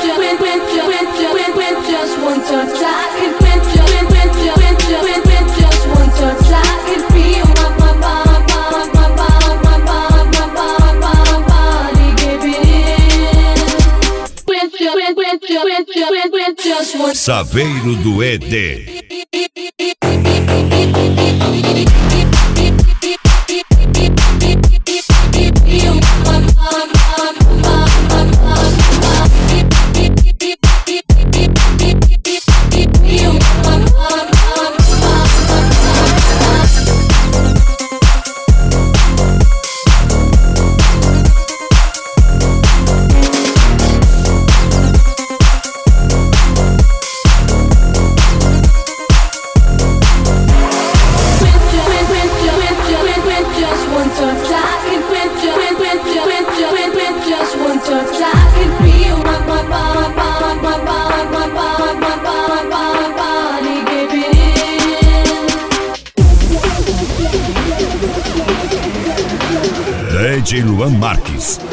just one touch, I can with just one touch, I can feel my body giving in. With just one. Saveiro do ED. DJ Luan Marques.